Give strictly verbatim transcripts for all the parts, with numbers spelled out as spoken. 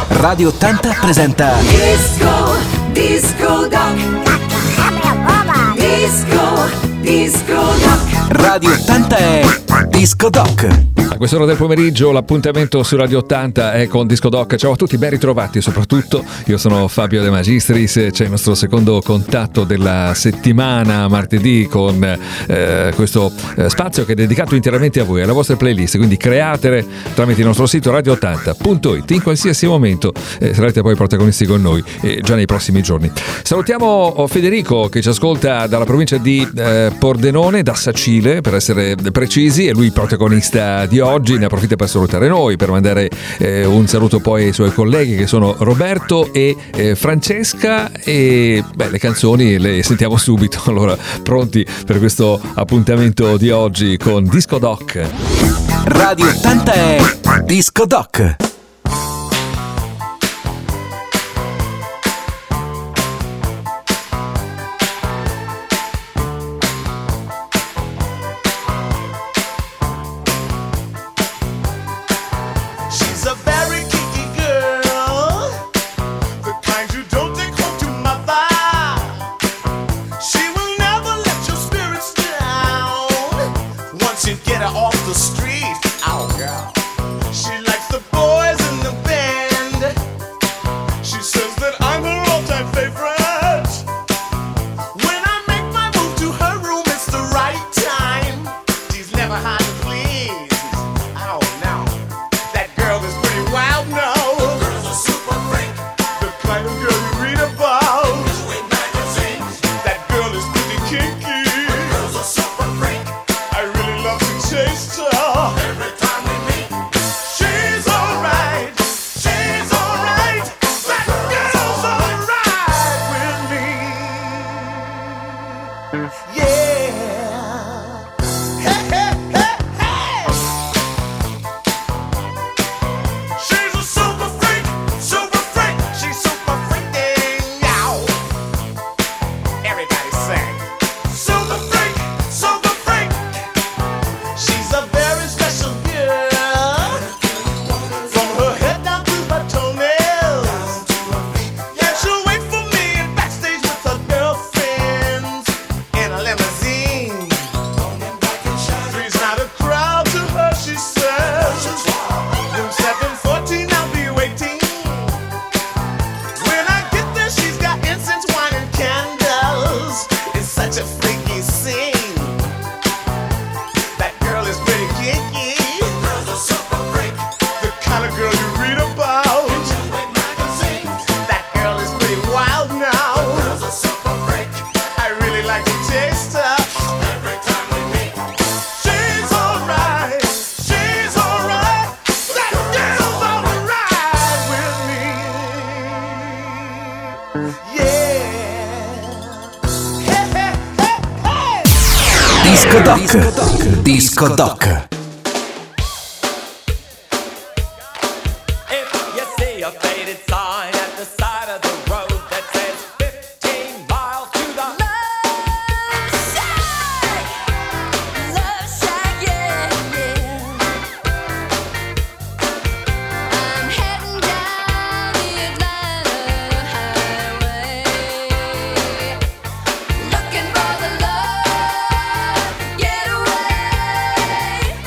Radio ottanta presenta Disco, Disco Doc. Disco, Disco Doc. Radio ottanta è Disco Doc. A quest'ora del pomeriggio l'appuntamento su Radio ottanta è con Disco Doc. Ciao a tutti, ben ritrovati soprattutto. Io sono Fabio De Magistris, c'è il nostro secondo contatto della settimana, martedì, con eh, questo eh, spazio che è dedicato interamente a voi, alle vostre playlist, quindi createle tramite il nostro sito radio ottanta punto it in qualsiasi momento. Eh, sarete poi protagonisti con noi eh, già nei prossimi giorni. Salutiamo Federico che ci ascolta dalla provincia di eh, Pordenone, da Sacile per essere precisi, e lui protagonista di oggi. Ne approfitta per salutare noi, per mandare eh, un saluto poi ai suoi colleghi che sono Roberto e eh, Francesca, e beh, le canzoni le sentiamo subito. Allora, pronti per questo appuntamento di oggi con Disco Doc. Radio ottanta è Disco Doc. Disco Doc. Disco Doc. Looking for the love, get away.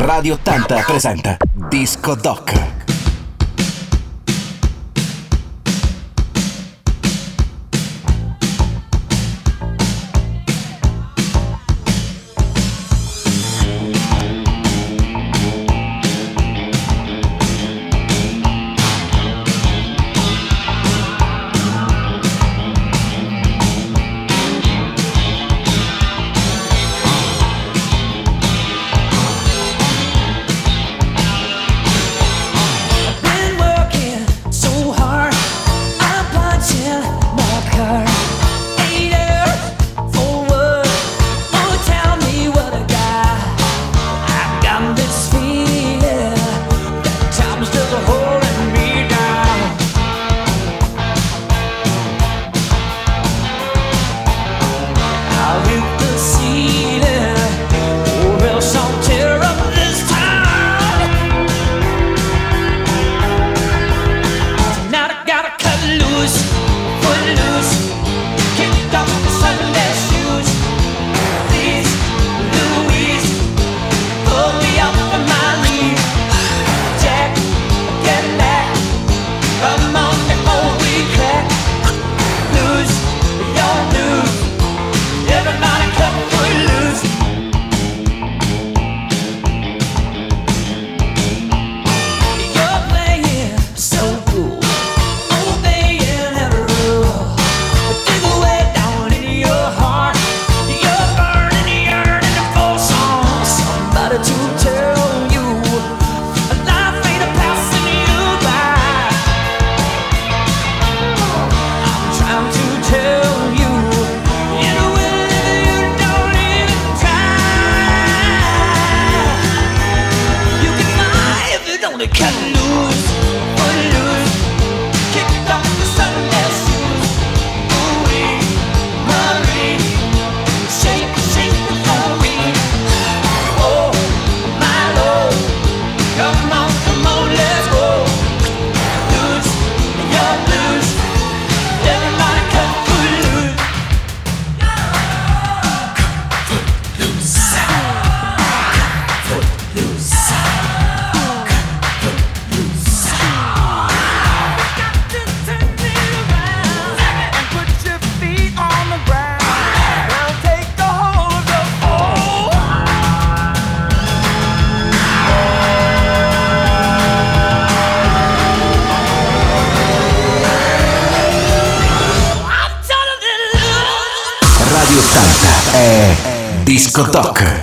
Radio ottanta presenta Disco Doc. Disco Doc.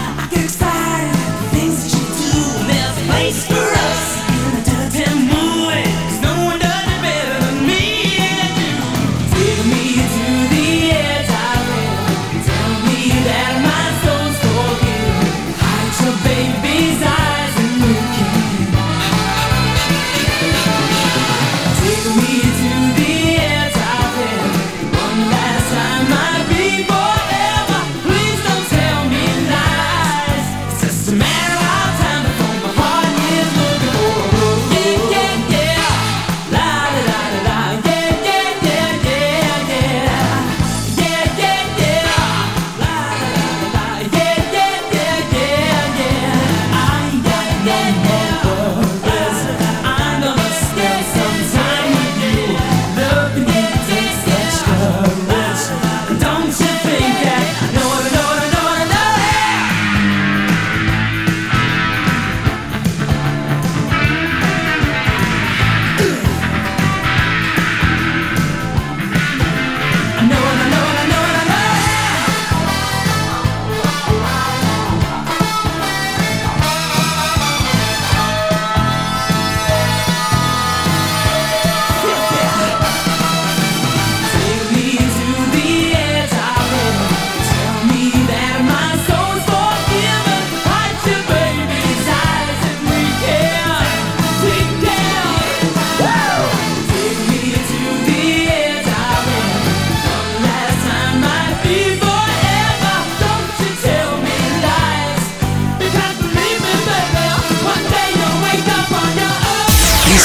Place for us in a dirty movie.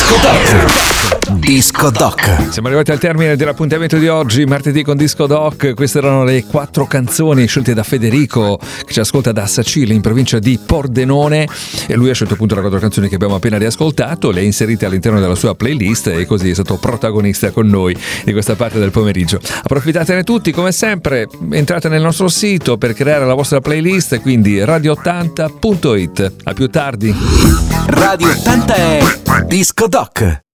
Disco Doc. Disco Doc. Siamo arrivati al termine dell'appuntamento di oggi, martedì con Disco Doc. Queste erano le quattro canzoni scelte da Federico, che ci ascolta da Sacile, in provincia di Pordenone, e lui ha scelto appunto le quattro canzoni che abbiamo appena riascoltato, le ha inserite all'interno della sua playlist e così è stato protagonista con noi di questa parte del pomeriggio. Approfittatene tutti, come sempre, entrate nel nostro sito per creare la vostra playlist, quindi radio ottanta punto it. A più tardi. Radio ottanta è Disco Doc.